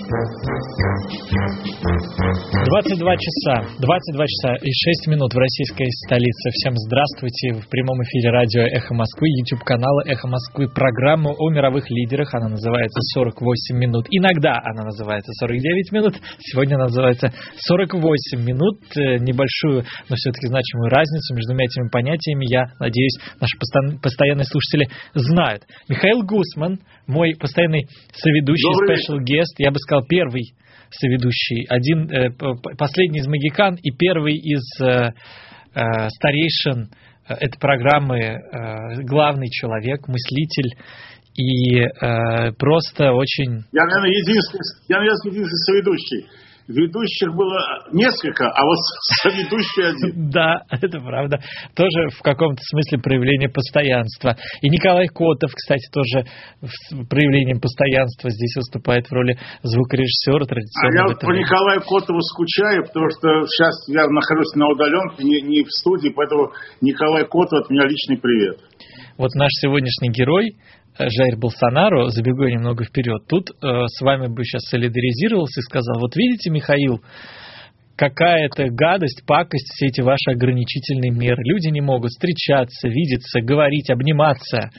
22 часа и 6 минут в российской столице. Всем здравствуйте. В прямом эфире радио «Эхо Москвы», YouTube-канала «Эхо Москвы». Программа о мировых лидерах. Она называется «48 минут». Иногда она называется 49 минут. Сегодня она называется 48 минут. Небольшую, но все-таки значимую разницу между этими понятиями, я надеюсь, наши постоянные слушатели знают. Михаил Гусман, мой постоянный соведущий, special guest, я бы сказал, первый соведущий, последний из магикан и первый из старейшин этой программы, главный человек, мыслитель и просто очень... Я, наверное, единственный соведущий. Ведущих было несколько, а вот соведущий один. Да, это правда. Тоже в каком-то смысле проявление постоянства. И Николай Котов, кстати, тоже проявлением постоянства здесь выступает в роли звукорежиссера традиционно. А я по Николаю Котову скучаю, потому что сейчас я нахожусь на удаленке, не в студии, поэтому Николай Котов, от меня личный привет. Вот наш сегодняшний герой Жаир Болсонaro, забегу немного вперед, тут с вами бы сейчас солидаризировался и сказал: вот видите, Михаил, какая-то гадость, пакость, все эти ваши ограничительные меры. Люди не могут встречаться, видеться, говорить, обниматься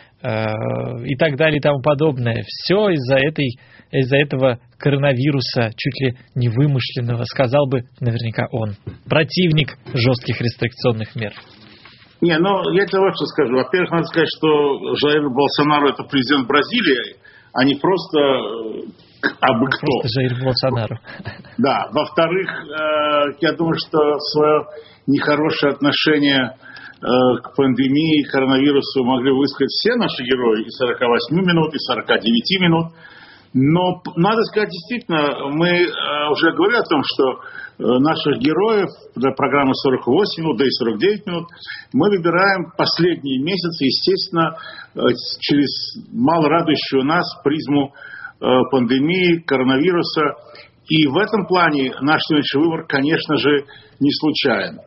и так далее и тому подобное. Все из-за этого коронавируса, чуть ли не вымышленного, сказал бы наверняка он, противник жестких рестрикционных мер. Я тебе вот что скажу. Во-первых, надо сказать, что Жаир Болсонaro — это президент Бразилии, а не просто абы кто. Просто Жаир Болсонaro. Да. Во-вторых, я думаю, что свое нехорошее отношение к пандемии, к коронавирусу могли высказать все наши герои и 48 минут, и 49 минут. Но надо сказать, действительно, мы уже говорили о том, что наших героев для программы 48 минут, да и 49 минут, мы выбираем последние месяцы, естественно, через мало радующую нас призму пандемии, коронавируса. И в этом плане наш следующий выбор, конечно же, не случайен.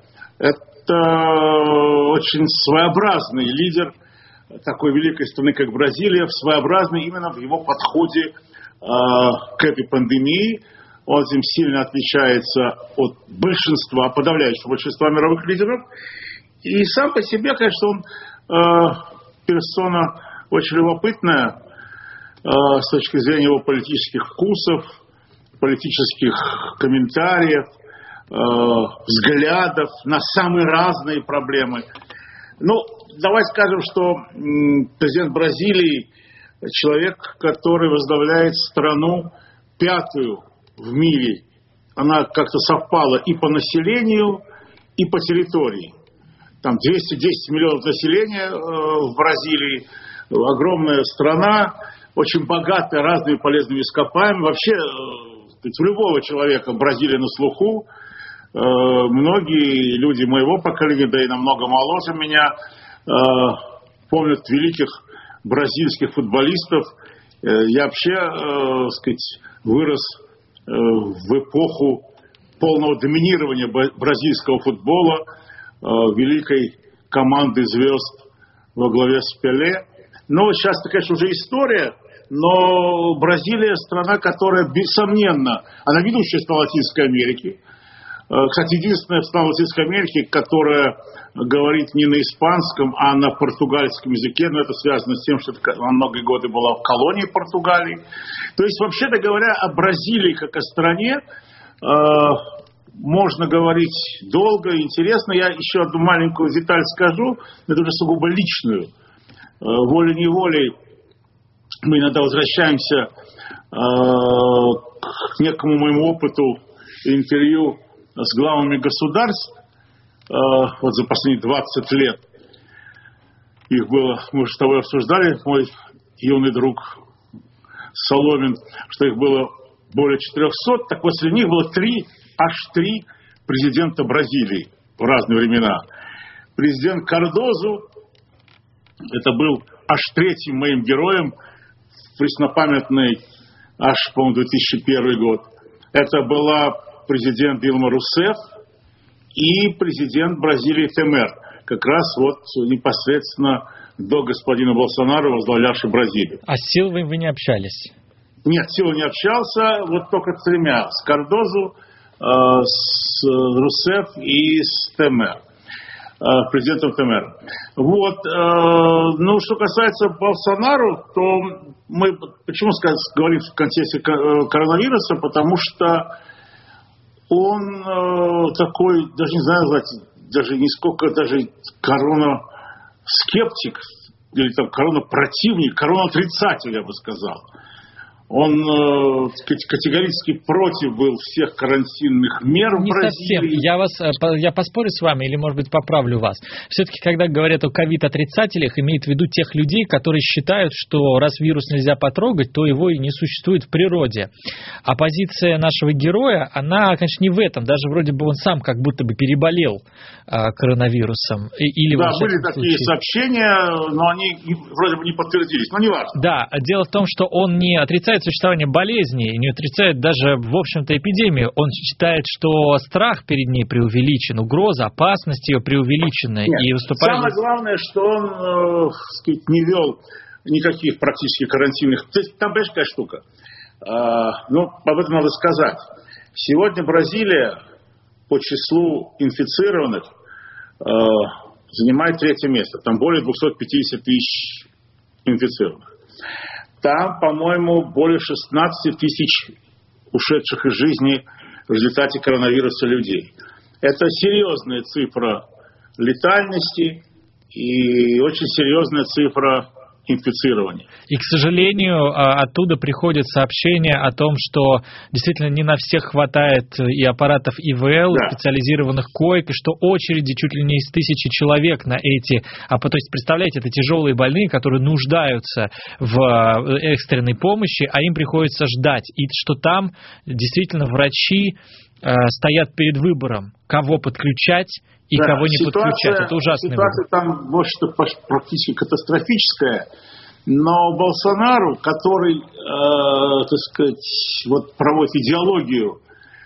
Это очень своеобразный лидер такой великой страны, как Бразилия, своеобразный именно в его подходе к этой пандемии. Он этим сильно отличается от большинства, подавляющего большинства мировых лидеров. И сам по себе, конечно, он персона очень любопытная с точки зрения его политических вкусов, политических комментариев, взглядов на самые разные проблемы. Давай скажем, что президент Бразилии человек, который возглавляет страну пятую в мире. Она как-то совпала и по населению, и по территории. Там 210 миллионов населения в Бразилии. Огромная страна, очень богатая разными полезными ископаемыми. Вообще, у любого человека Бразилия на слуху. Многие люди моего поколения, да и намного моложе меня, помнят великих бразильских футболистов. Я вообще, вырос в эпоху полного доминирования бразильского футбола, великой команды звезд во главе с Пеле. Сейчас это, конечно, уже история, но Бразилия страна, которая, бессомненно, она ведущая страна Латинской Америки. Кстати, единственная страна Латинской Америки, которая говорит не на испанском, а на португальском языке, но это связано с тем, что она многие годы была в колонии Португалии. То есть, вообще-то говоря, о Бразилии как о стране можно говорить долго и интересно. Я еще одну маленькую деталь скажу, это уже сугубо личную. Волей-неволей мы иногда возвращаемся к некому моему опыту интервью с главами государств. Вот за последние 20 лет их было, мы уже с тобой обсуждали, мой юный друг Соломин, что их было более 400, так вот среди них было аж три президента Бразилии в разные времена. Президент Кардозу, это был аж третьим моим героем в преснопамятный, аж, по-моему, 2001 год. Это была президент Дилма Русефф и президент Бразилии Темер, как раз вот непосредственно до господина Болсонaro, возглавлявший Бразилию. А с Силвой вы не общались? Нет, Силу не общался, вот только с тремя. С Кардозу, с Русеф и с Темер. Президентом Темер. Вот. Ну, что касается Болсонару, то мы почему говорим в контексте коронавируса, потому что он такой, даже не знаю, даже не сколько даже коронаскептик, или там коронопротивник, коронаотрицатель, я бы сказал. Он категорически против был всех карантинных мер в Бразилии. Не совсем. Я поспорю с вами или, может быть, поправлю вас. Все-таки, когда говорят о ковид-отрицателях, имеют в виду тех людей, которые считают, что раз вирус нельзя потрогать, то его и не существует в природе. А позиция нашего героя, она, конечно, не в этом. Даже вроде бы он сам как будто бы переболел коронавирусом. Или да, были такие сообщения, но они вроде бы не подтвердились. Но не важно. Да, дело в том, что он не отрицает существование болезни, не отрицает даже, в общем-то, эпидемию. Он считает, что страх перед ней преувеличен, угроза, опасность ее преувеличена. Нет, и выступает... Самое главное, что он не вел никаких практически карантинных... Там, понимаешь, какая штука? Ну, об этом надо сказать. Сегодня Бразилия по числу инфицированных занимает 3-е место. Там более 250 тысяч инфицированных. Там, по-моему, более 16 тысяч ушедших из жизни в результате коронавируса людей. Это серьезная цифра летальности и очень серьезная цифра инфицирования. И, к сожалению, оттуда приходят сообщения о том, что действительно не на всех хватает и аппаратов ИВЛ, да, специализированных коек, и что очереди чуть ли не из 1000 человек на эти... то есть, представляете, это тяжелые больные, которые нуждаются в экстренной помощи, а им приходится ждать. И что там действительно врачи стоят перед выбором, кого подключать и кого не подключать. Это ужасный выбор. Ситуация там больше практически катастрофическая. Но Болсонару, который, так сказать, вот проводит идеологию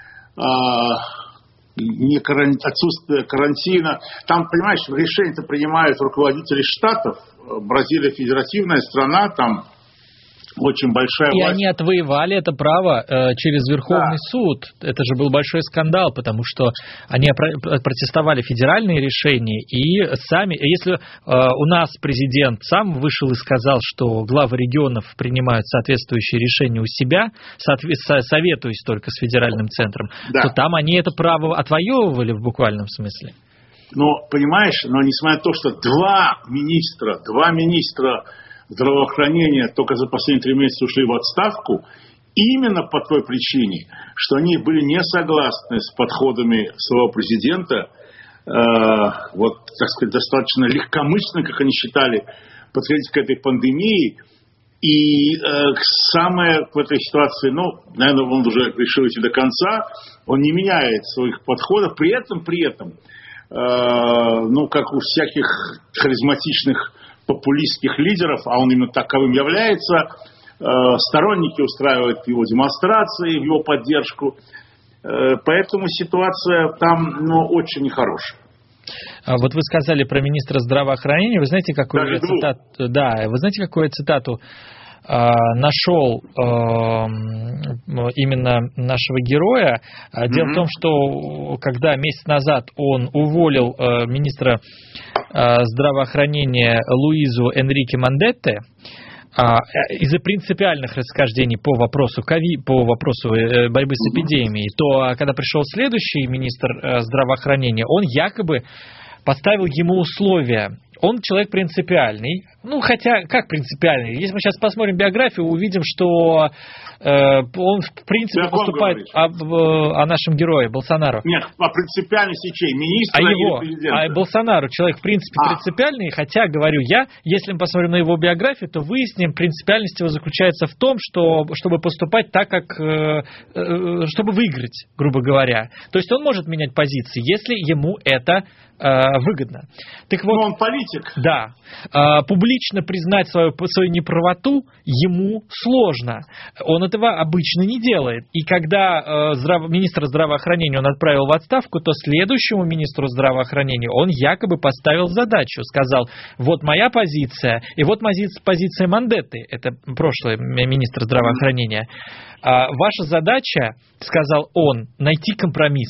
отсутствия карантина, там, понимаешь, решения-то принимают руководители штатов. Бразилия федеративная страна, там очень большая власть. И они отвоевали это право через Верховный суд. Это же был большой скандал, потому что они протестовали федеральные решения и сами... Если у нас президент сам вышел и сказал, что главы регионов принимают соответствующие решения у себя, советуясь только с федеральным центром, то там они это право отвоевывали в буквальном смысле. Но, понимаешь, несмотря на то, что два министра здравоохранения только за последние 3 месяца ушли в отставку, именно по той причине, что они были не согласны с подходами своего президента, так сказать, достаточно легкомысленно, как они считали, подходить к этой пандемии. И самое в этой ситуации, наверное, он уже решил идти до конца, он не меняет своих подходов, при этом, как у всяких харизматичных популистских лидеров, а он именно таковым является, сторонники устраивают его демонстрации в его поддержку. Поэтому ситуация там очень нехорошая. Вот вы сказали про министра здравоохранения. Вы знаете, какую я цитату? Да, вы знаете, какую я цитату нашел именно нашего героя? Дело в том, что когда месяц назад он уволил министра здравоохранения Луизу Энрике Мандетте из-за принципиальных расхождений по вопросу борьбы с эпидемией, то когда пришел следующий министр здравоохранения, он якобы поставил ему условия. Он человек принципиальный. Хотя, как принципиальный? Если мы сейчас посмотрим биографию, увидим, что он, в принципе, выступает о нашем герое, Болсонару. Нет, о принципиальности чей? Министра или президента? Болсонару человек, в принципе, принципиальный, хотя, говорю я, если мы посмотрим на его биографию, то выясним, принципиальность его заключается в том, чтобы поступать так, чтобы выиграть, грубо говоря. То есть он может менять позиции, если ему это выгодно. Так вот, но он политик. Да. Публично признать свою неправоту ему сложно. Он этого обычно не делает. И когда министра здравоохранения он отправил в отставку, то следующему министру здравоохранения он якобы поставил задачу. Сказал, вот моя позиция, и вот позиция Мандетты, это прошлый министр здравоохранения. Ваша задача, сказал он, найти компромисс.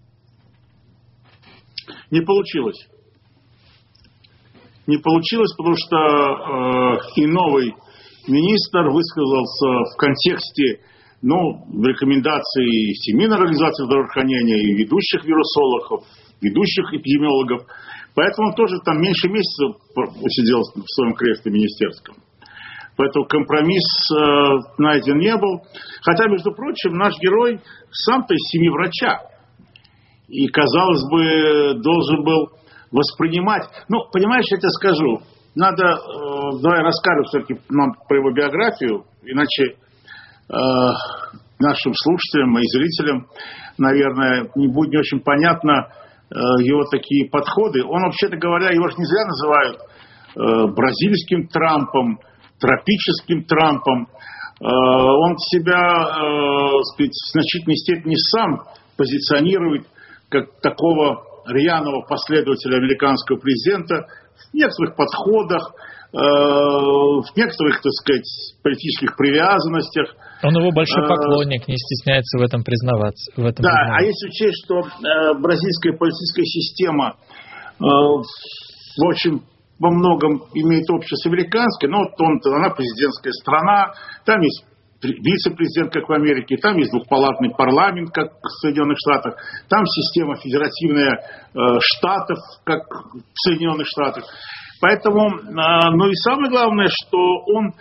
Не получилось. Не получилось, потому что и новый министр высказался в контексте, рекомендаций Всемирной организации здравоохранения и ведущих вирусологов, ведущих эпидемиологов. Поэтому он тоже там меньше месяца сидел в своем кресле министерском. Поэтому компромисс найден не был. Хотя, между прочим, наш герой сам-то из семьи врача. И, казалось бы, должен был воспринимать... понимаешь, я тебе скажу, надо... давай расскажем все-таки нам про его биографию, иначе нашим слушателям и зрителям, наверное, не будет не очень понятно его такие подходы. Он, вообще-то говоря, его же не зря называют бразильским Трампом, тропическим Трампом. Он себя, в значительной степени сам позиционирует как такого рьяного последователя американского президента в некоторых подходах, в некоторых, так сказать, политических привязанностях. Он его большой поклонник, не стесняется в этом признаваться. А если учесть, что бразильская политическая система, в общем, во многом имеет общее с американской, она президентская страна, там есть вице-президент, как в Америке, там есть двухпалатный парламент, как в Соединенных Штатах, там система федеративная штатов, как в Соединенных Штатах. Поэтому, и самое главное, что он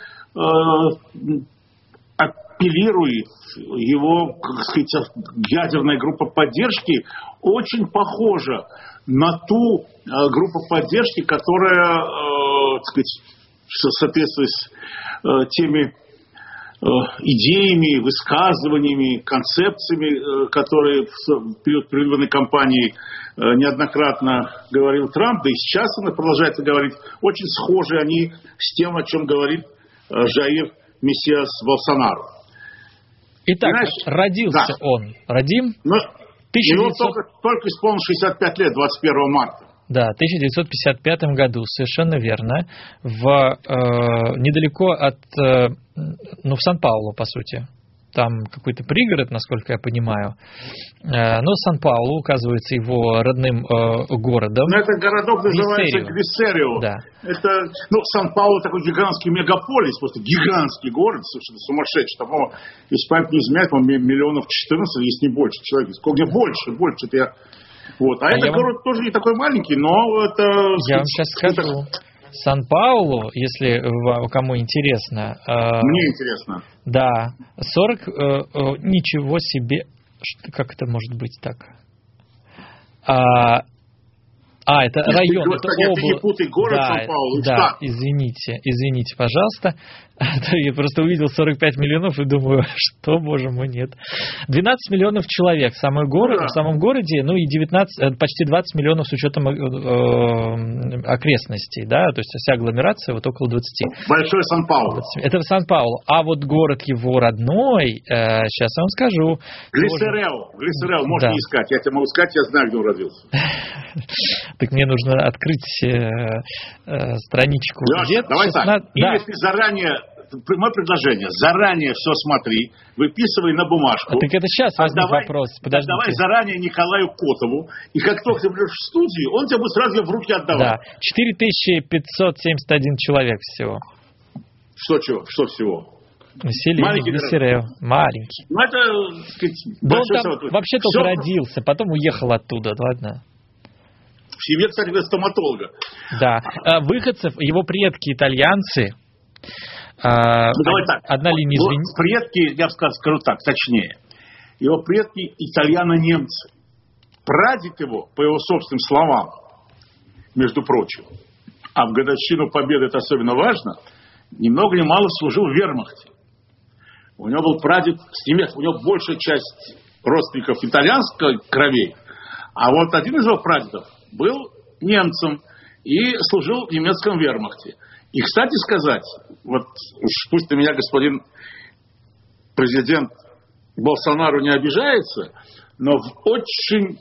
апеллирует, его, как сказать, ядерная группа поддержки очень похожа на ту группу поддержки, которая, так сказать, соответствует теми идеями, высказываниями, концепциями, которые в период предвыборной кампании неоднократно говорил Трамп, да и сейчас он продолжает говорить, очень схожи они с тем, о чем говорит Жаир Мессиас Болсонару. Итак, родился он. Родим? Ему только исполнилось 65 лет, 21 марта. Да, в 1955 году, совершенно верно, недалеко от, в Сан-Паулу, по сути. Там какой-то пригород, насколько я понимаю. Но Сан-Паулу указывается его родным городом. Этот городок называется Глиссерио. Да. Это, Сан-Паулу такой гигантский мегаполис, просто гигантский город, совершенно сумасшедший. Там, если память не изменяет, миллионов 14, если не больше человек. Сколько больше, это я... А этот город тоже не такой маленький, но это... Я вам сейчас скажу. Сан-Паулу, если кому интересно... Мне интересно. Да, 40... ничего себе... Как это может быть так? Это район, это область. Не путай город Сан-Паулу. Да, извините, пожалуйста. Я просто увидел 45 миллионов и думаю, что, боже мой, нет. 12 миллионов человек в самом городе, и почти 20 миллионов с учетом окрестностей, да, то есть вся агломерация около 20. Большой Сан-Паулу. Это в Сан-Паулу. А вот город его родной, сейчас я вам скажу. Глиссерио, можно искать. Я тебе могу сказать, я знаю, где он родился. Так мне нужно открыть страничку. Леша, давай так. Или ты заранее... Мое предложение. Заранее все смотри, выписывай на бумажку. Так это сейчас возник вопрос. Подождите. Давай заранее Николаю Котову, и как только ты придешь в студию, он тебе будет сразу ее в руки отдавать. Да. 4571 человек всего. Что всего? Население Глиссерио. Маленький. Это, так сказать, он там вообще только родился, потом уехал оттуда, ладно? В семье, кстати, стоматолога. Да. Выходцев, его предки итальянцы. Давай так. Одна линия предки, я скажу так, точнее. Его предки итальяно-немцы. Прадед его, по его собственным словам, между прочим, а в годовщину Победы это особенно важно, ни много ни мало служил в вермахте. У него был прадед с немецким, у него большая часть родственников итальянской кровей, а вот один из его прадедов был немцем и служил в немецком вермахте. И, кстати сказать, вот уж пусть на меня господин президент Болсонару не обижается, но в очень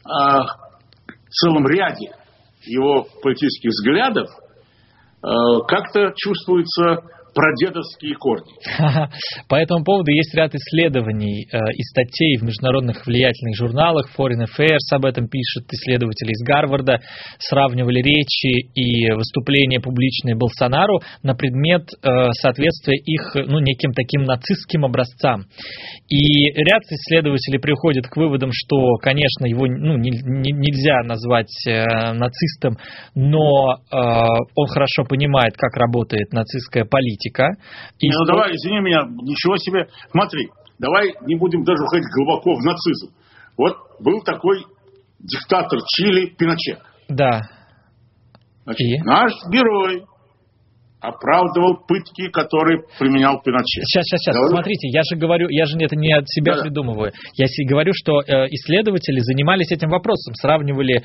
целом ряде его политических взглядов как-то чувствуются прадедовские корни. По этому поводу есть ряд исследований и статей в международных влиятельных журналах. Foreign Affairs об этом пишет, исследователи из Гарварда сравнивали речи и выступления публичные Болсонару на предмет соответствия их неким таким нацистским образцам. И ряд исследователей приходит к выводам, что, конечно, его нельзя назвать нацистом, но он хорошо понимает, как работает нацистская политика. Давай, извини меня, ничего себе. Смотри, давай не будем даже уходить глубоко в нацизм. Вот был такой диктатор Чили Пиночет. Да. Значит, наш герой оправдывал пытки, которые применял Пиночет. Сейчас, смотрите, я же это не от себя придумываю. Я говорю, что исследователи занимались этим вопросом, сравнивали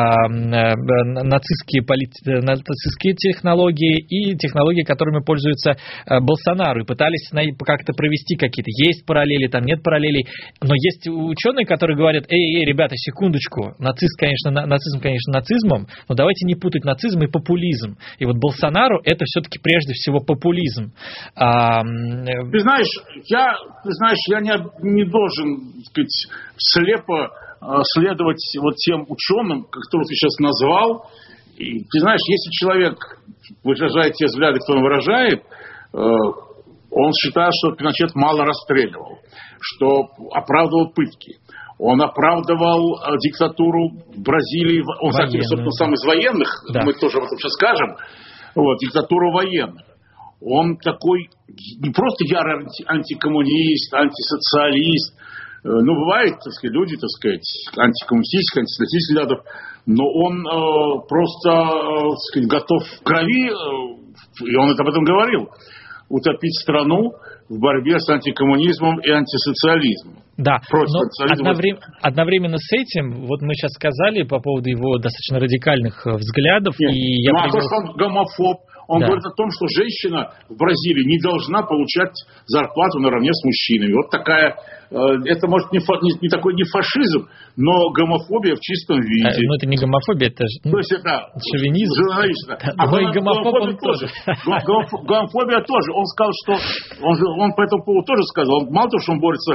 нацистские технологии и технологии, которыми пользуется Болсонару, и пытались как-то провести какие-то. Есть параллели, там нет параллелей, но есть ученые, которые говорят: эй, ребята, секундочку, нацизм, конечно, нацизмом, но давайте не путать нацизм и популизм. И вот Болсонару это все-таки прежде всего популизм. Ты знаешь, я не должен, так сказать, слепо следовать вот тем ученым, которых ты сейчас назвал. И, ты знаешь, если человек выражает те взгляды, кто он выражает, он считает, что Пиночет мало расстреливал, что оправдывал пытки. Он оправдывал диктатуру в Бразилии. Он, кстати, собственно, сам из военных, да. Мы тоже об этом сейчас скажем. Диктатура военных. Он такой не просто ярый антикоммунист, антисоциалист. Бывают, так сказать, люди, так сказать, антикоммунистических, антисоциалистических взглядов, но он просто, так сказать, готов в крови, и он об этом говорил, утопить страну в борьбе с антикоммунизмом и антисоциализмом. Да, но одновременно с этим, вот мы сейчас сказали по поводу его достаточно радикальных взглядов. Нет, то, что он гомофоб, он говорит о том, что женщина в Бразилии не должна получать зарплату наравне с мужчинами. Вот такая, это может не такой не фашизм, но гомофобия в чистом виде. Это не гомофобия, это то есть это шовинизм. Но и гомофобия тоже. Гомофобия тоже. Он сказал, что он по этому поводу тоже сказал. Он, мало того, что он борется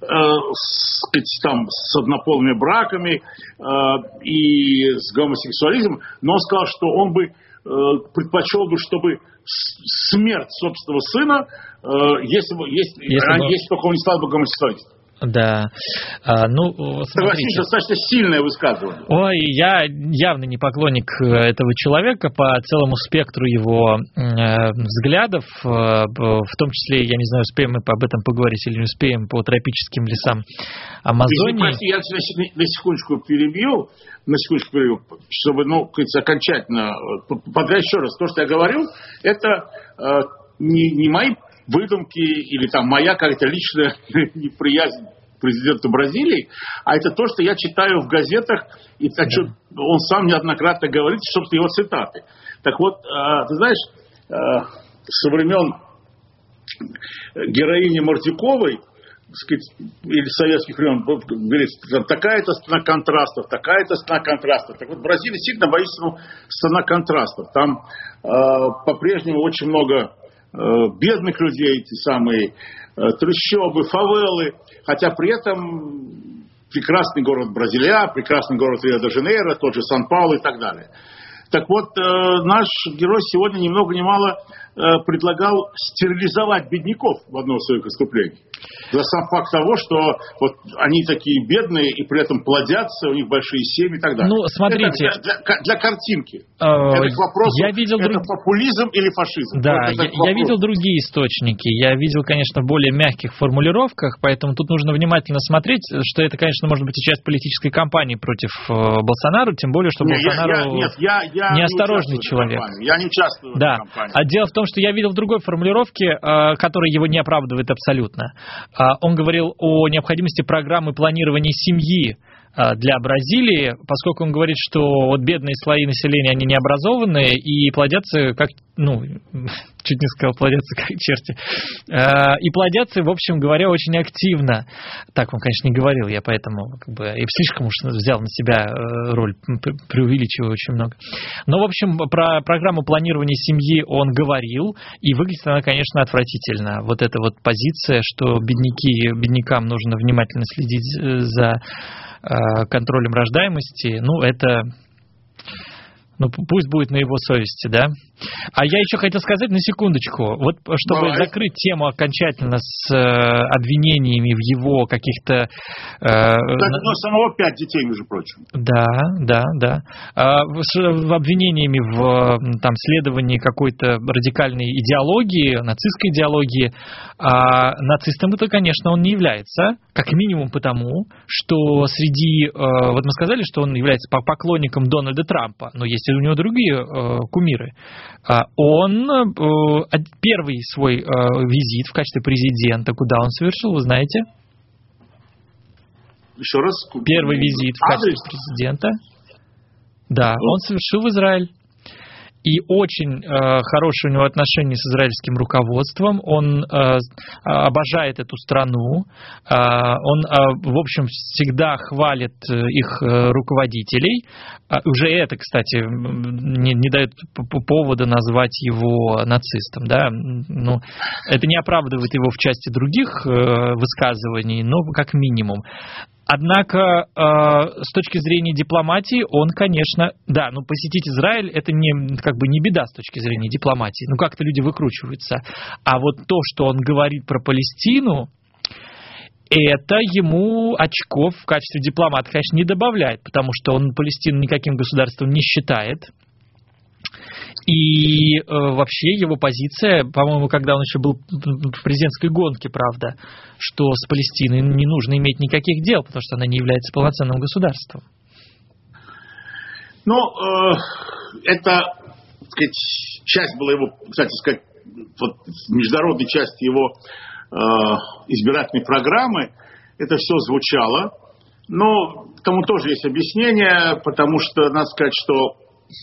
с однополыми браками и с гомосексуализмом, но он сказал, что он бы предпочел бы, чтобы смерть собственного сына, если только он не стал бы гомосексуалистом. Да. Смотрите. Достаточно сильное высказывание. Ой, я явно не поклонник этого человека по целому спектру его взглядов, в том числе, я не знаю, успеем мы об этом поговорить или не успеем, по тропическим лесам Амазонии. Прости, я на секундочку перебью, чтобы, окончательно, подряд еще раз, то, что я говорил, это не мои выдумки или там моя какая-то личная неприязнь президента Бразилии, а это то, что я читаю в газетах, и он сам неоднократно говорит, собственно, его цитаты. Так вот, ты знаешь, со времен героини Мордюковой, или советских времен, говорится, такая-то страна контрастов, такая-то страна контрастов. Так вот, Бразилия действительно воистину страна контрастов. Там по-прежнему очень много бедных людей, эти самые трущобы, фавелы, хотя при этом прекрасный город Бразилия, прекрасный город Рио-де-Жанейро, тот же Сан-Паулу и так далее. Так вот, наш герой сегодня ни много ни мало предлагал стерилизовать бедняков в одном из своих выступлений. За сам факт того, что вот они такие бедные и при этом плодятся, у них большие семьи и так далее. Смотрите. Это для картинки. Это к вопросу, это популизм или фашизм. Да, я видел другие источники. Я видел, конечно, в более мягких формулировках, поэтому тут нужно внимательно смотреть, что это, конечно, может быть и часть политической кампании против Болсонару, тем более, что Болсонару неосторожный человек. Я не участвую в этой кампании. А дело в том, что я видел в другой формулировке, которая его не оправдывает абсолютно. Он говорил о необходимости программы планирования семьи для Бразилии, поскольку он говорит, что вот бедные слои населения, они необразованные и плодятся как, чуть не сказал, плодятся как черти, и плодятся, в общем говоря, очень активно. Так он, конечно, не говорил, я поэтому и слишком уж взял на себя роль, преувеличиваю очень много. Но, в общем, про программу планирования семьи он говорил, и выглядит она, конечно, отвратительно. Вот эта вот позиция, что беднякам нужно внимательно следить за контролем рождаемости, это... пусть будет на его совести, да? А я еще хотел сказать, на секундочку, вот чтобы закрыть тему окончательно с обвинениями в его каких-то... самого 5 детей, между прочим. Да. В обвинениями в следовании какой-то радикальной идеологии, нацистской идеологии. А нацистом это, конечно, он не является, как минимум потому, что среди... Вот мы сказали, что он является поклонником Дональда Трампа, но есть и у него другие кумиры. Он первый свой визит в качестве президента, куда он совершил, вы знаете? Еще раз. Первый визит в качестве президента. Да, он совершил в Израиль. И очень хорошие у него отношения с израильским руководством. Он обожает эту страну. Он, в общем, всегда хвалит их руководителей. Уже это, кстати, не дает повода назвать его нацистом. Да? Это не оправдывает его в части других высказываний, но как минимум. Однако, с точки зрения дипломатии, он, конечно, посетить Израиль, это не беда с точки зрения дипломатии. Как-то люди выкручиваются. А вот то, что он говорит про Палестину, это ему очков в качестве дипломата, конечно, не добавляет, потому что он Палестину никаким государством не считает. И вообще его позиция, по-моему, когда он еще был в президентской гонке, правда, что с Палестиной не нужно иметь никаких дел, потому что она не является полноценным государством. Это, так сказать, часть была его, кстати сказать, международной части его избирательной программы. Это все звучало. Но тому тоже есть объяснение, потому что, надо сказать, что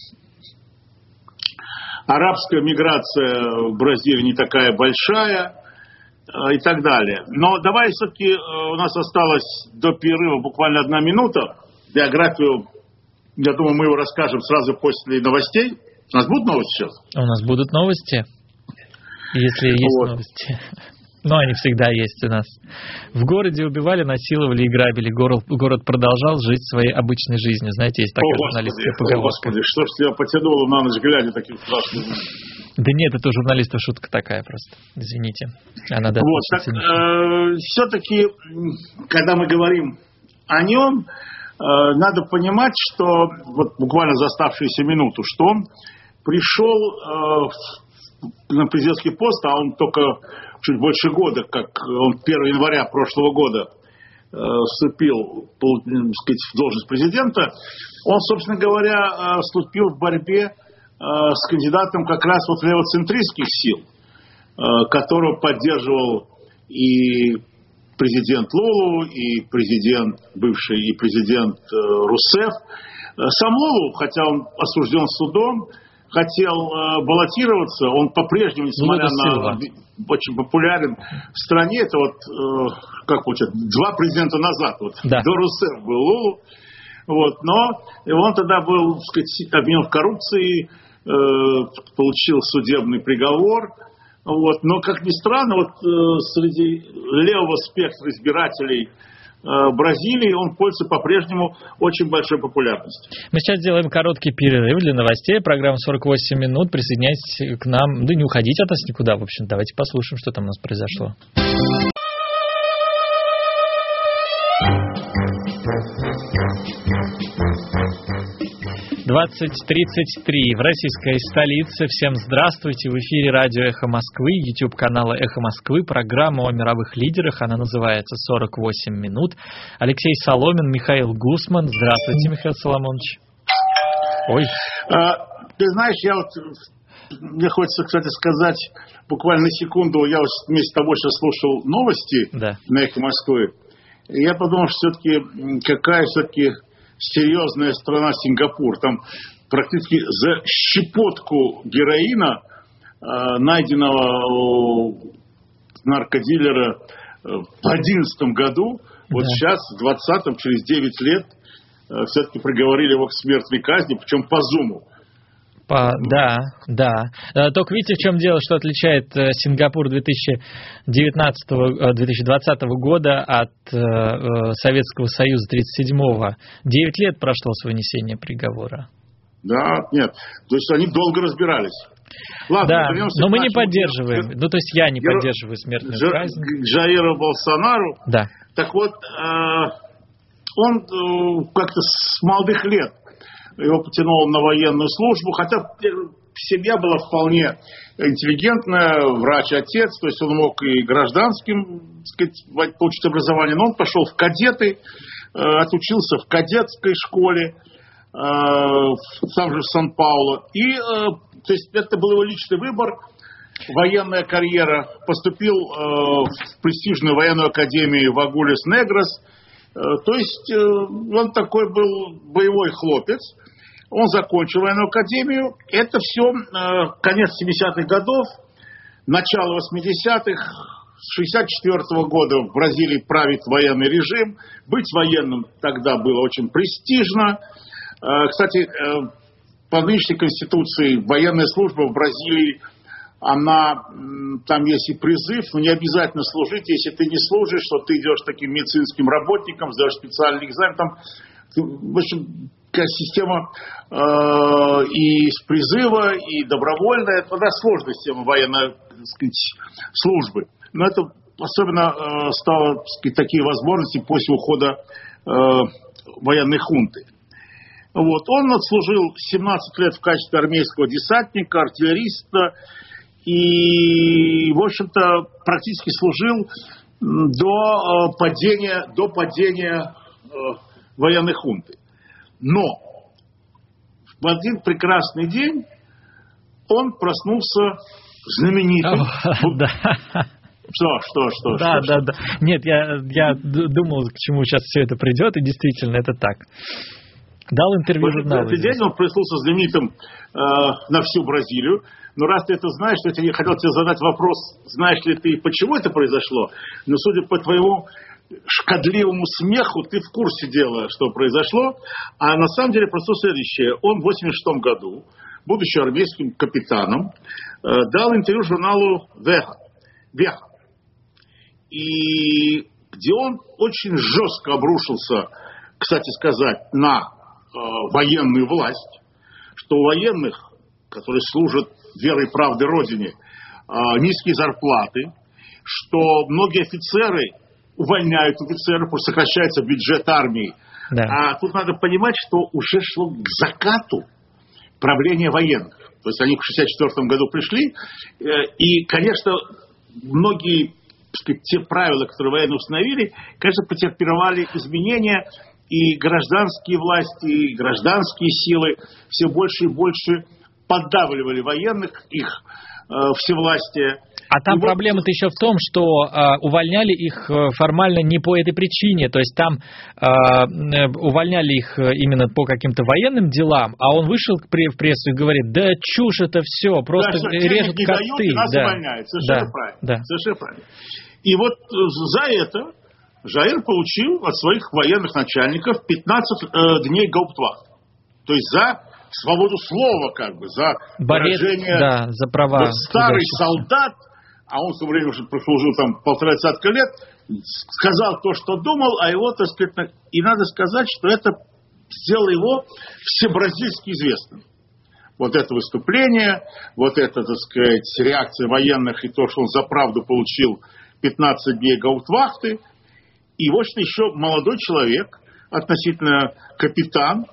арабская миграция в Бразилии не такая большая и так далее. Но давай все-таки, у нас осталось до перерыва буквально 1 минута. Биографию, я думаю, мы его расскажем сразу после новостей. У нас будут новости сейчас? У нас будут новости, если есть новости. Но они всегда есть у нас. В городе убивали, насиловали и грабили. Город продолжал жить своей обычной жизнью. Знаете, есть такая журналистская поговорка. Господи, что ж тебя потянуло на ночь глядя таким страшным? Да нет, это у журналистов шутка такая просто. Извините. Она все-таки, когда мы говорим о нем, надо понимать, что буквально за оставшуюся минуту, что он пришел на президентский пост, а он только чуть больше года, как он 1 января прошлого года вступил, в должность президента, он, собственно говоря, вступил в борьбе с кандидатом как раз левоцентристских сил, которого поддерживал и президент Лулу, и бывший президент Русеф. Сам Лулу, хотя он осужден судом, хотел баллотироваться, он по-прежнему, несмотря на очень популярен в стране, это как получается, 2 президента назад, до Русеф был Лулу, но он тогда был, так сказать, обвинен в коррупции, получил судебный приговор, но, как ни странно, среди левого спектра избирателей Бразилии он пользуется по-прежнему очень большой популярностью. Мы сейчас сделаем короткий перерыв для новостей. Программа 48 минут. Присоединяйтесь к нам. Да не уходите от нас никуда, в общем. Давайте послушаем, что там у нас произошло. 20:33 в российской столице. Всем здравствуйте. В эфире радио «Эхо Москвы», YouTube-канала «Эхо Москвы», программа о мировых лидерах. Она называется «48 минут». Алексей Соломин, Михаил Гусман. Здравствуйте, Михаил Соломонович. Ой. Ты знаешь, мне хочется, кстати, сказать, буквально на секунду, я вместе с тобой сейчас слушал новости на «Эхо Москвы». Я подумал, что все-таки какая все-таки серьезная страна Сингапур. Там практически за щепотку героина, найденного наркодилера в 2011 году, вот сейчас, в 2020, через 9 лет, все-таки приговорили его к смертной казни, причем по Зуму. Да. Только видите, в чем дело, что отличает Сингапур 2020 года от Советского Союза 1937-го. 9 лет прошло с вынесения приговора. Да, нет. То есть они долго разбирались. Ладно, да, но мы не поддерживаем. Ну, то есть я не поддерживаю смертную казнь. Джаиру Болсонару. Да. Так вот, он как-то с молодых лет его потянуло на военную службу, хотя семья была вполне интеллигентная, врач-отец, то есть он мог и гражданским, так сказать, получить образование, но он пошел в кадеты, отучился в кадетской школе, сам же в Сан-Паулу, и то есть это был его личный выбор, военная карьера, поступил в престижную военную академию в Агулес-Негрос. То есть он такой был боевой хлопец. Он закончил военную академию. Это все конец 70-х годов, начало 80-х. С 64-го года в Бразилии правит военный режим. Быть военным тогда было очень престижно. Кстати, по нынешней конституции военная служба в Бразилии, там есть и призыв, но не обязательно служить. Если ты не служишь, то ты идешь таким медицинским работником, сдаешь специальный экзамен. Там, в общем, система и с призыва, и добровольная. Это сложная система военной, так сказать, службы. Но это особенно стало, так сказать, такие возможности после ухода военной хунты. Вот. Он отслужил 17 лет в качестве армейского десантника, артиллериста. И, в общем-то, практически служил до падения военной хунты. Но в один прекрасный день он проснулся знаменитым. Что? Да. Нет, я думал, к чему сейчас все это придет, и действительно это так. Дал интервью журналу. В этот день он проснулся знаменитым на всю Бразилию. Но раз ты это знаешь, то я хотел тебе задать вопрос, знаешь ли ты, почему это произошло? Но судя по твоему шкодливому смеху, ты в курсе дела, что произошло. А на самом деле просто следующее. Он в 1986 году, будучи армейским капитаном, дал интервью журналу «Веха». И где он очень жестко обрушился, кстати сказать, на военную власть, что у военных, которые служат верой и правдой Родине, низкие зарплаты, что многие офицеры увольняют офицеров, потому что сокращается бюджет армии. Да. А тут надо понимать, что уже шло к закату правления военных. То есть они в 1964 году пришли, и, конечно, многие, так сказать, те правила, которые военные установили, конечно, претерпевали изменения, и гражданские власти, и гражданские силы все больше и больше поддавливали военных, их всевластие. А там проблема-то еще в том, что увольняли их формально не по этой причине, то есть там увольняли их именно по каким-то военным делам, а он вышел в прессу и говорит, да чушь это все, просто да, режут как ты. Нас увольняют. Совершенно правильно. Да. Совершенно правильно. И вот за это Жаир получил от своих военных начальников 15 дней гауптвахты. То есть за свободу слова, как бы, за выражение... за права. Вот старый солдат, а он в то время уже прослужил там 1,5 лет, сказал то, что думал, а его, так сказать, и надо сказать, что это сделало его всебразильски известным. Вот это выступление, вот это, так сказать, реакция военных и то, что он за правду получил 15 дней гауптвахты. И вот что еще молодой человек, относительно капитан,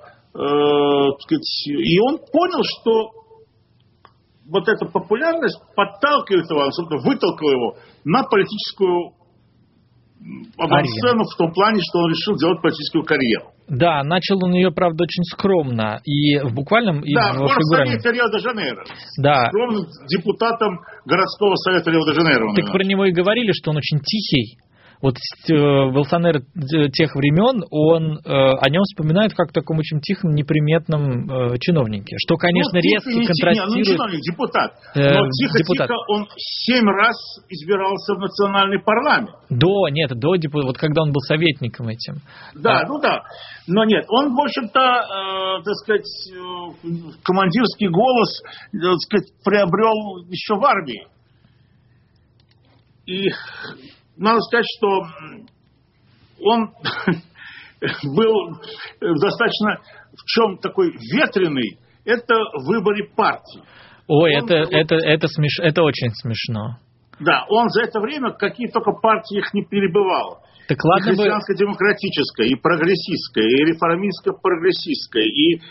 и он понял, что вот эта популярность подталкивает его, особенно вытолкала его на политическую авансцену в том плане, что он решил делать политическую карьеру. Да, начал он ее, правда, очень скромно. И в буквальном, и да, в фигуральном. Да, в Рио-де-Жанейро. Да. Скромным депутатом городского совета Рио-де-Жанейро. Так про него и говорили, что он очень тихий. Вот Болсонaro тех времен, о нем вспоминают как о таком очень тихом, неприметном чиновнике, что, конечно, резко контрастирует... Не чиновник, депутат. Но тихо-тихо он 7 раз избирался в национальный парламент. До депутата, вот когда он был советником этим. Да, Но нет, он, в общем-то, так сказать, командирский голос, так сказать, приобрел еще в армии. И надо сказать, что он был достаточно в чем такой ветреный, это в выборе партии. Ой, это очень смешно. Да, он за это время какие только партии их не перебывал. Так ладно, и христианско-демократическая, и прогрессистская, и реформистско-прогрессистская, и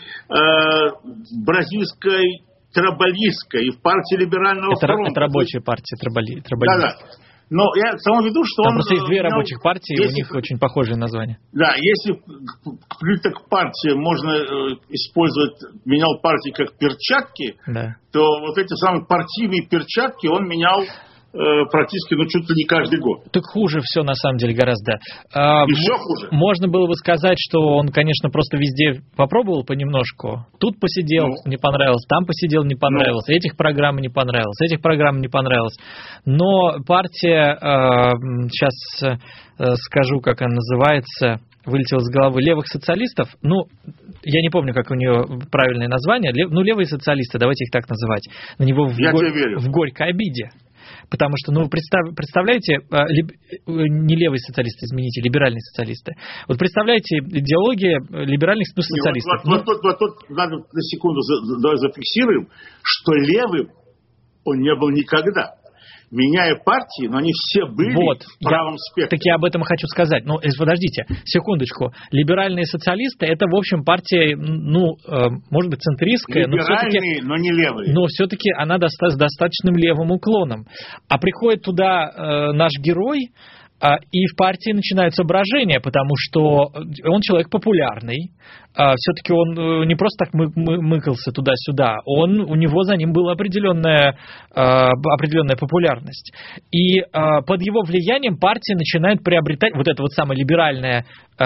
бразильской трабалистская, и в партии либерального фронта. Это рабочая партия трабалистская. Да. Но я к тому веду, что там просто есть 2 рабочих партии, у них очень похожие названия. Да, если к партии можно использовать, менял партии как перчатки, то вот эти самые партийные перчатки он менял практически, чуть ли не каждый год. Так хуже все, на самом деле, гораздо. Еще хуже. Можно было бы сказать, что он, конечно, просто везде попробовал понемножку. Тут посидел, не понравилось, там посидел, не понравилось, этих программ не понравилось, этих программ не понравилось. Но партия, сейчас скажу, как она называется, вылетела с головы, левых социалистов, я не помню, как у нее правильное название, левые социалисты, давайте их так называть, на него в горькой обиде. Потому что, представляете, не левые социалисты, извините, либеральные социалисты. Вот представляете, идеология либеральных социалистов. Вот тут надо на секунду зафиксируем, что левым он не был никогда. Меняя партии, но они все были в правом спектре. Так я об этом и хочу сказать. Подождите, секундочку. Либеральные социалисты, это, в общем, партия, может быть, центристская. Либеральные, но не левые. Но все-таки она с достаточным левым уклоном. А приходит туда наш герой, и в партии начинаются брожения, потому что он человек популярный. Все-таки он не просто так мыкался туда-сюда, у него за ним была определенная популярность. И под его влиянием партия начинает приобретать, вот эта вот самая либеральная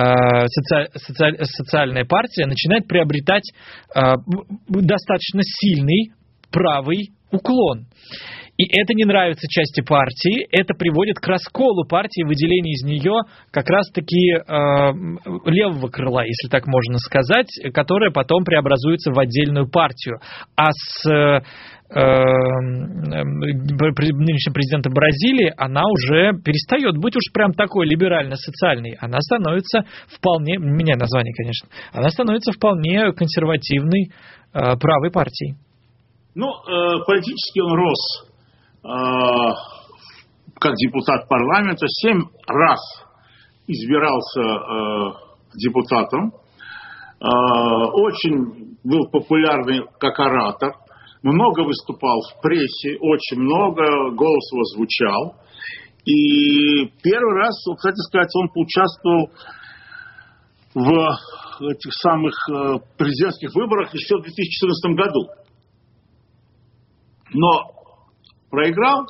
социальная партия начинает приобретать достаточно сильный правый уклон. И это не нравится части партии, это приводит к расколу партии, выделению из нее как раз-таки левого крыла, если так можно сказать, которая потом преобразуется в отдельную партию. А с нынешним президентом Бразилии она уже перестает быть уж прям такой либерально-социальной. Она становится вполне, меня название, конечно, она становится вполне консервативной правой партией. Политически он рос как депутат парламента, 7 раз избирался депутатом, очень был популярный как оратор, много выступал в прессе, очень много, голос его звучал. И первый раз, кстати сказать, он поучаствовал в этих самых президентских выборах еще в 2014 году. Но проиграл,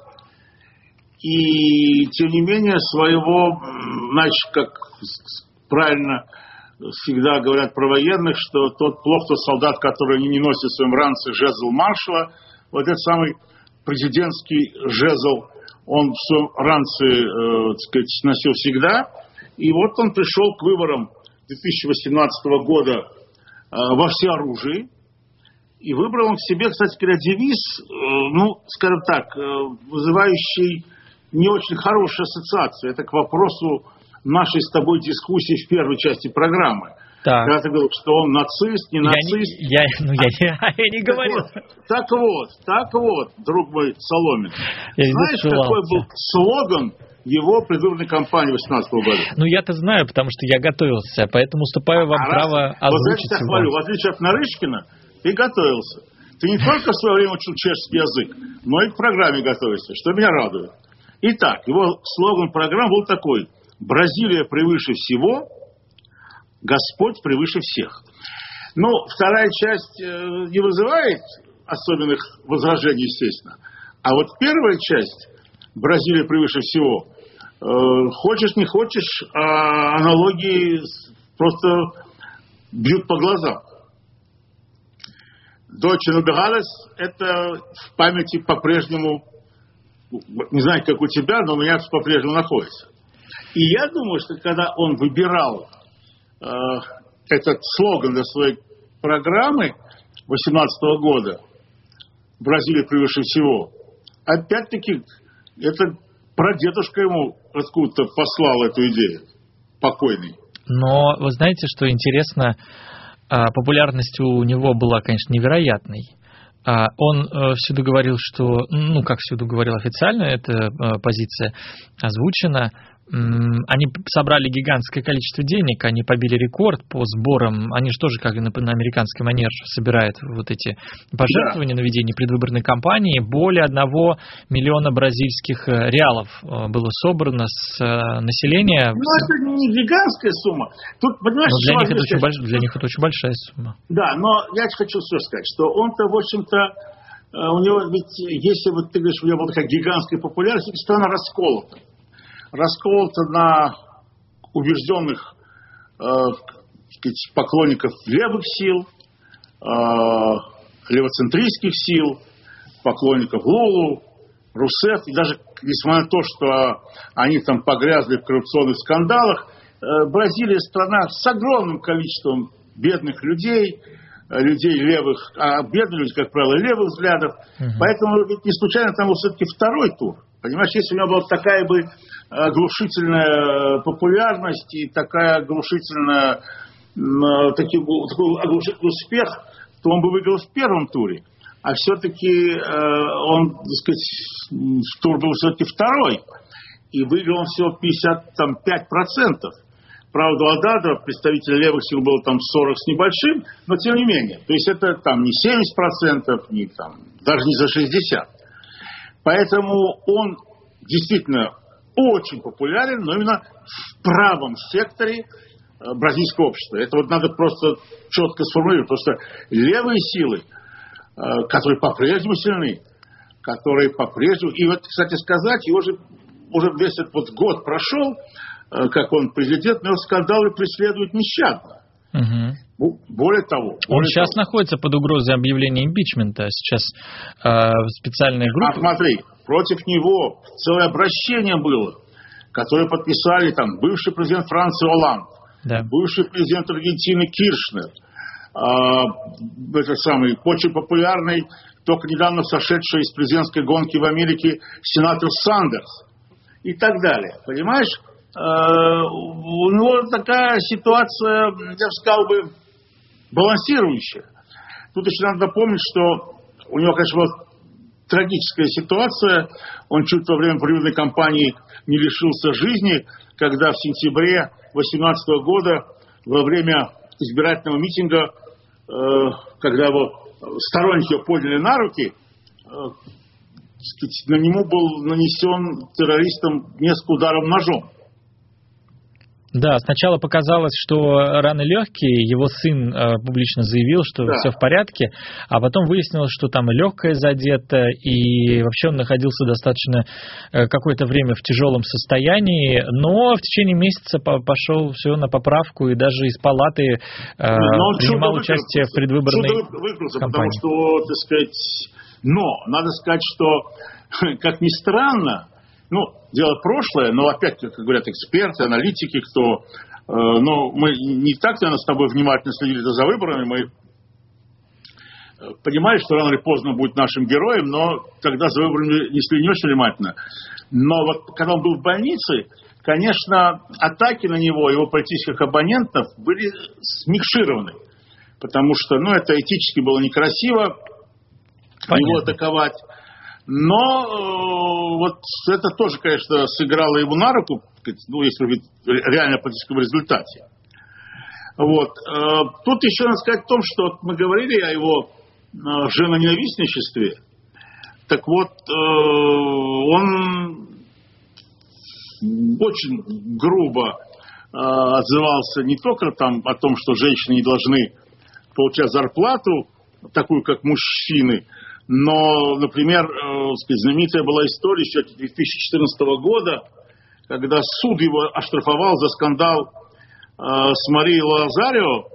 и тем не менее своего, как правильно всегда говорят про военных, что тот солдат, который не носит в своем ранце жезл маршала, вот этот самый президентский жезл, он в своем ранце, носил всегда, и вот он пришел к выборам 2018 года во всеоружии. И выбрал он к себе, кстати говоря, девиз, скажем так, вызывающий не очень хорошие ассоциации. Это к вопросу нашей с тобой дискуссии в первой части программы. Так. Когда ты говорил, что он нацист, не нацист. Я не говорил. Так вот, друг мой Соломин. Знаешь, какой был слоган его предвыборной кампании 2018 года? Я-то знаю, потому что я готовился, поэтому уступаю вам право озвучить его. Хвалю. В отличие от Нарышкина, ты готовился. Ты не только в свое время учил чешский язык, но и к программе готовишься, что меня радует. Итак, его слоган программы был такой: «Бразилия превыше всего, Господь превыше всех». Вторая часть не вызывает особенных возражений, естественно. А вот первая часть «Бразилия превыше всего», Хочешь, не хочешь, а аналогии просто бьют по глазам. Deutsche Liberales — это в памяти по-прежнему, не знаю, как у тебя, но у меня по-прежнему находится. И я думаю, что когда он выбирал этот слоган для своей программы 2018 года «Бразилия превыше всего», опять-таки, это прадедушка ему откуда-то послал эту идею, покойный. Но вы знаете, что интересно, популярность у него была, конечно, невероятной. Он всюду говорил, что, как всюду говорил официально, эта позиция озвучена, они собрали гигантское количество денег, они побили рекорд по сборам, они же тоже, как на американский манер, собирают вот эти пожертвования на ведение предвыборной кампании. Более 1 миллиона бразильских реалов было собрано с населения. Это не гигантская сумма. Тут, понимаешь, для них это очень большая сумма. Да, но я хочу все сказать, что он-то, в общем-то, у него, ведь, если вот ты говоришь, у него была такая гигантская популярность, ведь страна расколота. Расколота на убежденных поклонников левых сил, левоцентристских сил, поклонников Лулу, Русеф. И даже несмотря на то, что они там погрязли в коррупционных скандалах, Бразилия страна с огромным количеством бедных людей левых, а бедные люди, как правило, левых взглядов. Поэтому ведь не случайно там был все-таки второй тур. Понимаешь, если у него была такая бы оглушительная популярность и такой оглушительный успех, то он бы выиграл в первом туре. А все-таки он, так сказать, тур был все-таки второй. И выиграл он всего 55%. Правда, у Ададра, представителя левых сил, было там 40 с небольшим, но тем не менее. То есть это там не 70%, не, там, даже не за 60%. Поэтому он действительно очень популярен, но именно в правом секторе бразильского общества. Это вот надо просто четко сформулировать, потому что левые силы, которые по-прежнему сильны, которые по-прежнему... И вот, кстати сказать, его же уже весь этот вот год прошел, как он президент, но скандалы преследуют нещадно. Более того... Он сейчас находится под угрозой объявления импичмента. Сейчас специальная группа... Смотри, против него целое обращение было, которое подписали там бывший президент Франции Олланд, бывший президент Аргентины Киршнер, этот самый очень популярный, только недавно сошедший из президентской гонки в Америке сенатор Сандерс и так далее. Понимаешь? У него такая ситуация, я бы сказал бы, балансирующая. Тут еще надо помнить, что у него, конечно, была трагическая ситуация. Он чуть во время предвыборной кампании не лишился жизни, когда в сентябре 2018 года во время избирательного митинга, когда его сторонники его подняли на руки, на нему был нанесен террористом несколько ударов ножом. Да, сначала показалось, что раны легкие, его сын публично заявил, что все в порядке, а потом выяснилось, что там и легкое задето, и вообще он находился достаточно какое-то время в тяжелом состоянии, но в течение месяца пошел все на поправку, и даже из палаты принимал участие в предвыборной кампании. Потому что, так сказать, но надо сказать, что, как ни странно, дело прошлое, но опять, как говорят эксперты, аналитики, но мы не так, наверное, с тобой внимательно следили за выборами, мы понимали, что рано или поздно он будет нашим героем, но тогда за выборами несли не очень внимательно. Но вот когда он был в больнице, конечно, атаки на него, его политических оппонентов были смикшированы, потому что, это этически было некрасиво его атаковать. Но вот это тоже, конечно, сыграло ему на руку, если говорить реально о политическом результате. Вот. Тут еще надо сказать о том, что мы говорили о его женоненавистничестве. Так вот, он очень грубо отзывался не только там о том, что женщины не должны получать зарплату, такую, как мужчины, но, например, знаменитая была история еще 2014 года, когда суд его оштрафовал за скандал с Марией Лазарио,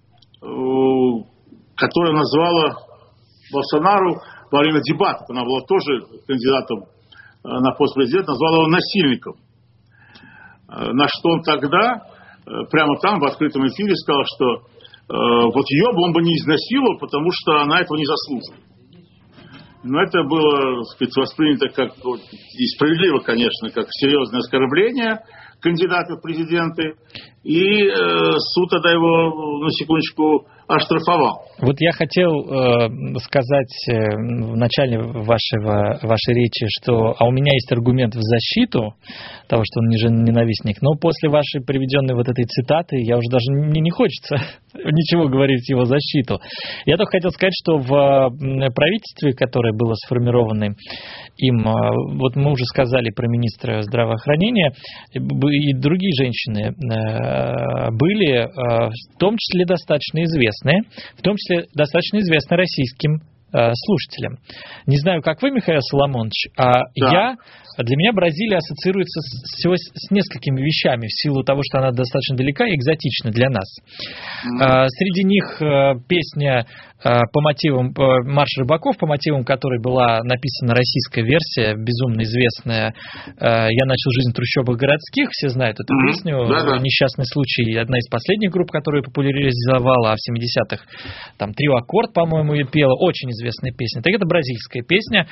которая назвала Болсонару во время дебатов, она была тоже кандидатом на пост президента, назвала его насильником. На что он тогда, прямо там, в открытом эфире, сказал, что вот ее бы он бы не изнасиловал, потому что она этого не заслуживает. Но это было, так сказать, воспринято как, и справедливо, конечно, как серьезное оскорбление кандидата в президенты. И суд тогда его, на секундочку, оштрафовал. Вот я хотел сказать в начале вашей речи, что у меня есть аргумент в защиту того, что он ненавистник, но после вашей приведенной вот этой цитаты я уже даже не хочется ничего говорить в его защиту. Я только хотел сказать, что в правительстве, которое было сформировано им, вот мы уже сказали про министра здравоохранения, и другие женщины были, в том числе достаточно известные, в том числе достаточно известны российским слушателям. Не знаю, как вы, Михаил Соломонович, да. Для меня Бразилия ассоциируется всего с несколькими вещами в силу того, что она достаточно далека и экзотична для нас. Среди них песня по мотивам «Марш рыбаков», по мотивам которой была написана российская версия, безумно известная «Я начал жизнь в трущобах городских». Все знают эту песню. Да-да. «Несчастный случай» — одна из последних групп, которую популяризовала, а в 70-х там «Трио Аккорд», по-моему, и пела. Очень известная песня. Так это бразильская песня,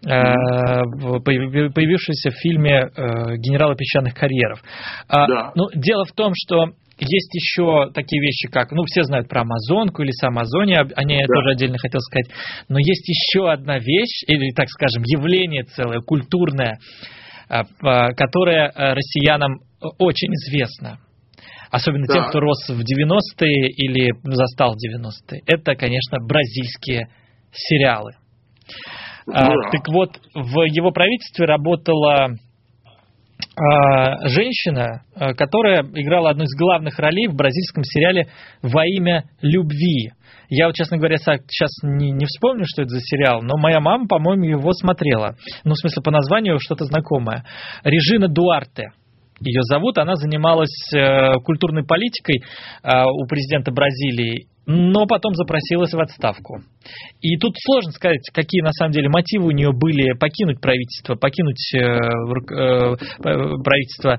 появившаяся в фильме «Генералы песчаных карьеров». Да. Ну, дело в том, что есть еще такие вещи, как, все знают про Амазонку или Амазония, о ней я тоже отдельно хотел сказать, но есть еще одна вещь, или, так скажем, явление целое, культурное, которое россиянам очень известно. Особенно тем, кто рос в 90-е или застал 90-е. Это, конечно, бразильские сериалы. Так вот, в его правительстве работала женщина, которая играла одну из главных ролей в бразильском сериале «Во имя любви». Я вот, честно говоря, сейчас не вспомню, что это за сериал, но моя мама, по-моему, его смотрела. Ну, в смысле, по названию что-то знакомое. Режина Дуарте ее зовут. Она занималась культурной политикой у президента Бразилии, но потом запросилась в отставку. И тут сложно сказать, какие на самом деле мотивы у нее были покинуть правительство, правительство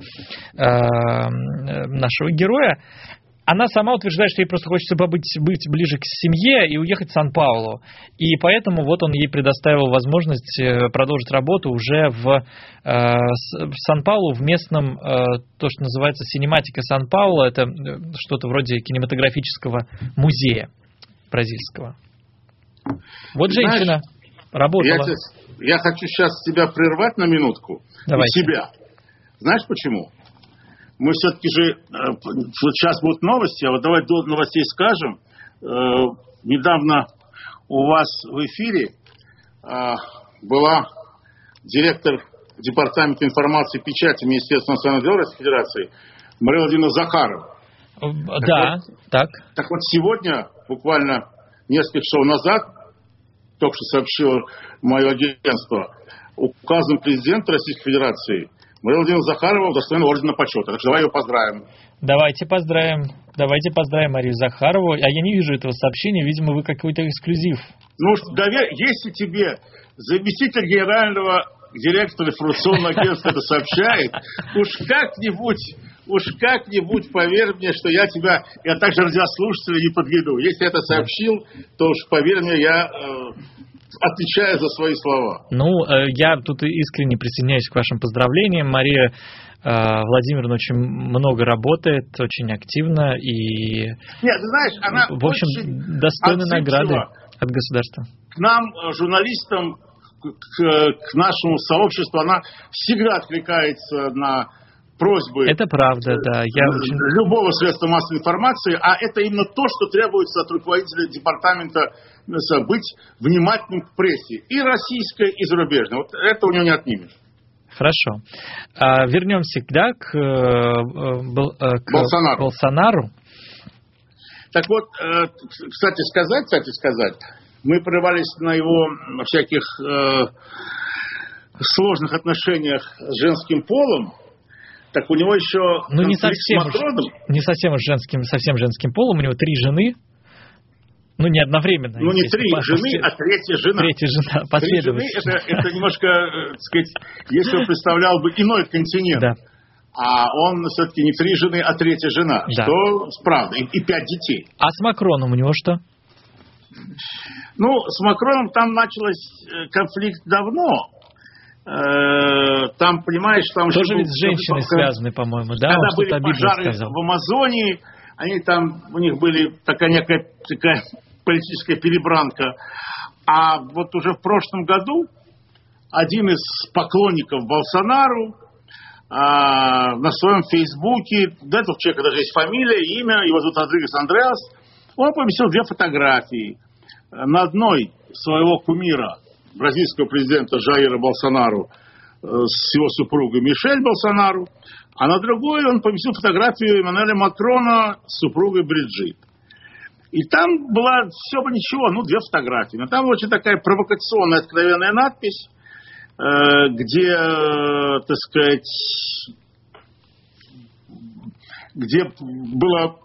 нашего героя. Она сама утверждает, что ей просто хочется быть ближе к семье и уехать в Сан-Паулу. И поэтому вот он ей предоставил возможность продолжить работу уже в Сан-Паулу, в местном, то, что называется Синематика Сан-Паула. Это что-то вроде кинематографического музея бразильского. Вот женщина работала. Я хочу сейчас тебя прервать на минутку. Давайте. И тебя. Знаешь почему? Мы все-таки же, вот сейчас будут новости, а вот давай до новостей скажем. Недавно у вас в эфире была директор Департамента информации и печати Министерства национального дела Российской Федерации Мария Владимировна Захарова. Да, так. Так вот сегодня, буквально несколько часов назад, только что сообщило мое агентство, указом президента Российской Федерации Мария Владимировна Захарова удостоена ордена почета. Так что давай ее поздравим. Давайте поздравим Марию Захарову. А я не вижу этого сообщения. Видимо, вы какой-то эксклюзив. Ну, если тебе заместитель генерального директора информационного агентства это сообщает, уж как-нибудь поверь мне, что я также радиослушателя не подведу. Если это сообщил, то уж поверь мне, я отвечаю за свои слова. Я тут искренне присоединяюсь к вашим поздравлениям. Мария Владимировна очень много работает, очень активно и... Нет, ты знаешь, она в общем, достойна награды от государства. К нам, журналистам, к нашему сообществу, она всегда откликается на просьбы. Это правда, да. Любого средства массовой информации, а это именно то, что требуется от руководителя департамента быть внимательным к прессе. И российской, и зарубежной. Вот это у него не отнимешь. Хорошо. Вернемся к Болсонару. Так вот, кстати сказать, мы прервались на его всяких сложных отношениях с женским полом. Так у него еще не совсем совсем женским полом, у него 3 жены. Не одновременно. Не 3 жены, а 3-я жена. 3-я жена, последовательно. 3 жены, это немножко, так сказать, если он представлял бы иной континент. Да. А он все-таки не 3 жены, а 3-я жена. Да. Что правда. И 5 детей. А с Макроном у него что? С Макроном там начался конфликт давно. Там, понимаешь, там... Тоже ведь с женщиной связаны, по-моему, да? Когда были пожары в Амазонии, они там, у них были некая политическая перебранка. А вот уже в прошлом году один из поклонников Болсонару на своем фейсбуке, до этого человека даже есть фамилия, имя, его зовут Родригес Андреас, он поместил 2 фотографии. На одной своего кумира, бразильского президента Жаира Болсонару, с его супругой Мишель Болсонару, а на другой он поместил фотографию Эммануэля Макрона с супругой Бриджит. И там была все бы ничего, 2 фотографии. Но там очень такая провокационная, откровенная надпись, где, так сказать, где было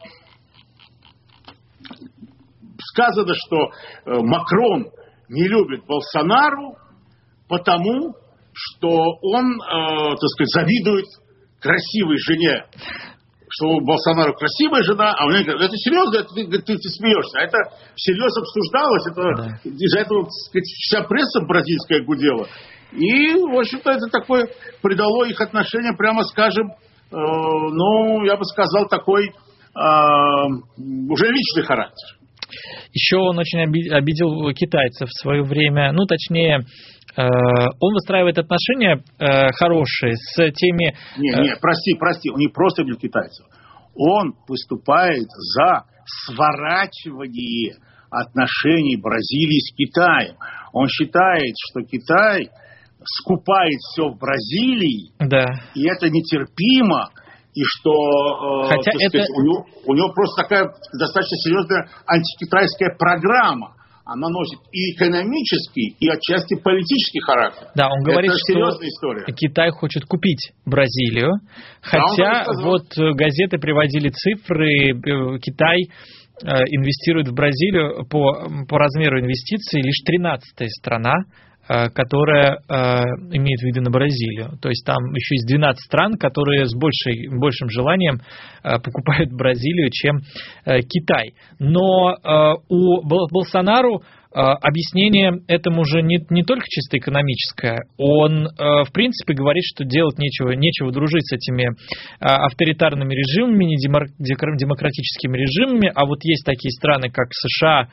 сказано, что Макрон не любит Болсонару, потому что он, так сказать, завидует красивой жене. Что у Болсонару красивая жена, а у меня говорят, это серьезно, ты смеешься. А это всерьез обсуждалось, из-за этого, так сказать, вся пресса бразильская гудела. И, в общем-то, это такое придало их отношениям, прямо скажем, я бы сказал, такой уже личный характер. Еще он очень обидел китайцев в свое время. Точнее, он выстраивает отношения хорошие с теми... Прости, он не просто обидел китайцев. Он выступает за сворачивание отношений Бразилии с Китаем. Он считает, что Китай скупает все в Бразилии, и это нетерпимо. И что сказать, у него просто такая достаточно серьезная антикитайская программа. Она носит и экономический, и отчасти политический характер. Да, он говорит, что история. Китай хочет купить Бразилию. Хотя газеты приводили цифры, Китай инвестирует в Бразилию по размеру инвестиций лишь 13-я страна, которая имеет виды на Бразилию. То есть там еще есть 12 стран, которые с большим желанием покупают Бразилию, чем Китай. Но у Болсонару объяснение этому же не только чисто экономическое. Он, в принципе, говорит, что делать нечего дружить с этими авторитарными режимами, демократическими режимами. А вот есть такие страны, как США,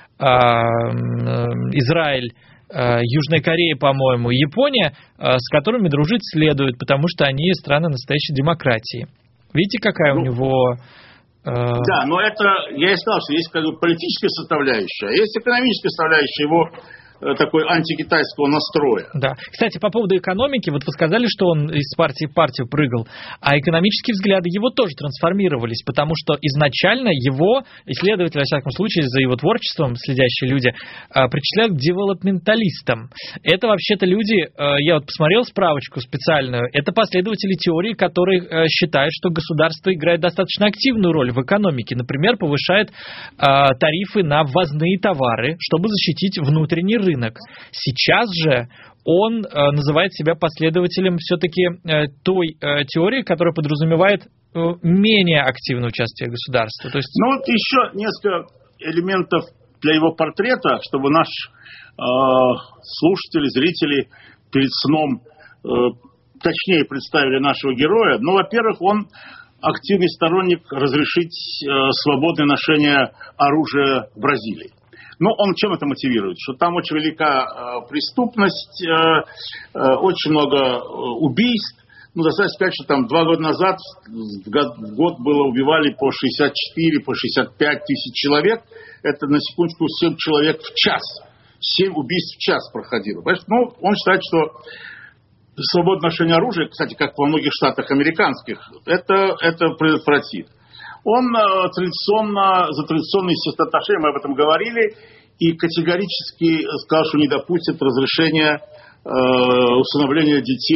Израиль, Южная Корея, по-моему, и Япония, с которыми дружить следует, потому что они страны настоящей демократии. Видите, какая у него... Да, но это, я и сказал, что есть политическая составляющая, а есть экономическая составляющая его такой антикитайского настроя. Да. Кстати, по поводу экономики, вот вы сказали, что он из партии в партию прыгал, а экономические взгляды его тоже трансформировались, потому что изначально его исследователи, во всяком случае, за его творчеством следящие люди, причисляют к девелопменталистам. Это вообще-то люди, я вот посмотрел справочку специальную, это последователи теории, которые считают, что государство играет достаточно активную роль в экономике. Например, повышает тарифы на ввозные товары, чтобы защитить внутренний рынок. Сейчас же он называет себя последователем все-таки той теории, которая подразумевает менее активное участие государства. То есть... еще несколько элементов для его портрета, чтобы наш слушатели, зрители перед сном точнее представили нашего героя. Во-первых, он активный сторонник разрешить свободное ношение оружия в Бразилии. Он чем это мотивирует? Что там очень велика преступность, очень много убийств. Достаточно сказать, что там 2 года назад в год убивали по 64, по 65 тысяч человек. Это, на секундочку, 7 человек в час. 7 убийств в час проходило. Он считает, что свободное ношение оружия, кстати, как во многих штатах американских, это предотвратит. Он за традиционные отношения, мы об этом говорили, и категорически сказал, что не допустит разрешения усыновления детей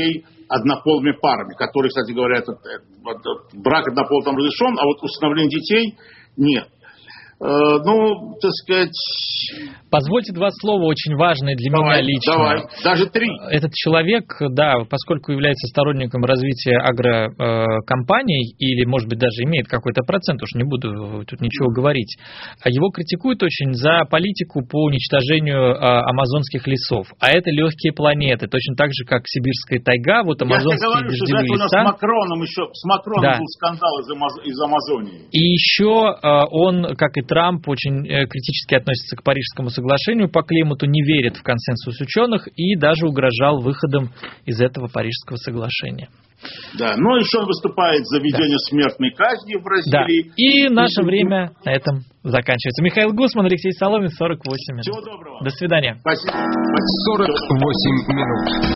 однополыми парами, которые, кстати говоря, брак однополый там разрешен, а вот усыновление детей нет. Ну, так сказать... Позвольте два слова, очень важные для меня лично. Давай, даже три. Этот человек, да, поскольку является сторонником развития агрокомпаний, или, может быть, даже имеет какой-то процент, уж не буду тут ничего говорить, его критикуют очень за политику по уничтожению амазонских лесов. А это легкие планеты, точно так же, как сибирская тайга, вот амазонские дождевые леса. У нас с Макроном был скандал из Амазонии. И еще он, как и Трамп, очень критически относится к Парижскому соглашению по климату, не верит в консенсус ученых и даже угрожал выходом из этого Парижского соглашения. Да, но еще он выступает за введение смертной казни в Бразилии. Да. И наше время на этом заканчивается. Михаил Гусман, Алексей Соломин, 48 минут. Всего доброго. До свидания. Спасибо. 48 минут.